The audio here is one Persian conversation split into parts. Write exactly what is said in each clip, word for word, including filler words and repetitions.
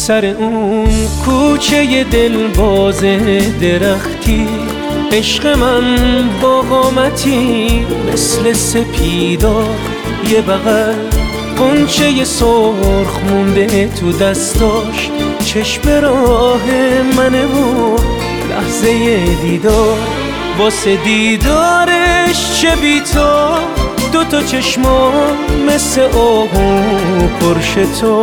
سر اون کوچه دل باز درختی، عشق من با قامتی مثل سپیدار، یه بغل غنچه سرخ مونده تو دستاش، چشم راه منه و لحظه دیدار، واسه دیدارش چه بی تو دو تا چشما مثل آهو پرش تو.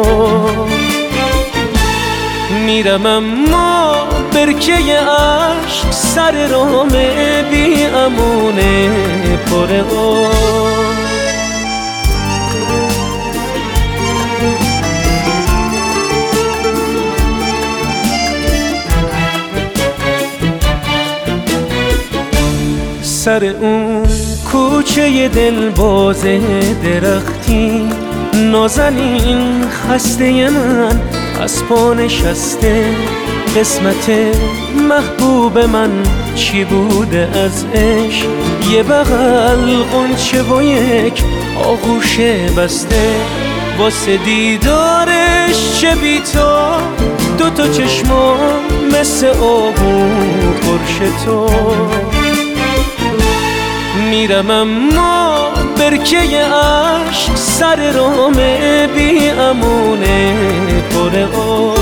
میرم اما برکه عشق سر رام بی امونه پر آب. سر اون کوچه دل باز درختی، نازنین خسته من از پا نشسته، قسمت محبوب من چی بوده از عشق، یه بغل غنچه و یک آغوش بسته، واسه دیدارش چه بی تو دو تا چشما مثل آهو پرش تو. میرم اما برکه عشق سر رام بی امونه پر آب.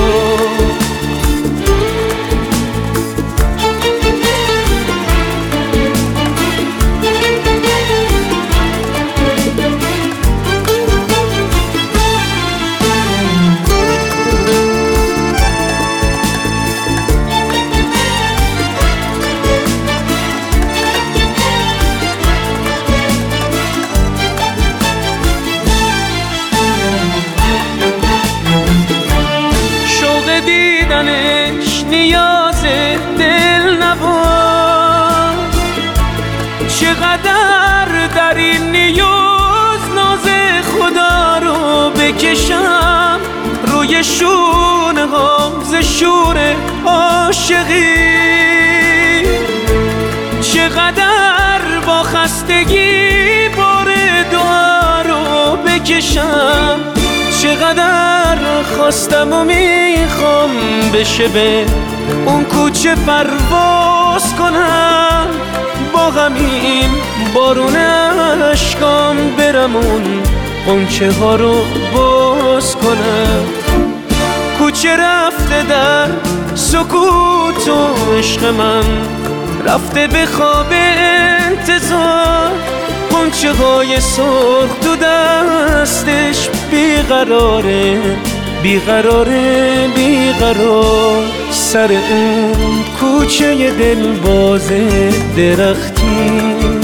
دیدنش نیاز دل نبود، چقدر در این نیاز ناز خدا رو بکشم روی شونه هم ز شور عاشقی، چقدر با خستگی بار دعا رو بکشم، چقدر خواستم و میخوام بشه به اون کوچه پرواز کنم، با غمین بارون اشکام برم اون غنچه ها رو باز کنم. کوچه رفته در سکوت و عشق من رفته به خواب انتظار، غنچه های سرخ تو دستش بیقراره بیقراره بیقرار. سر اون کوچه دل باز درختی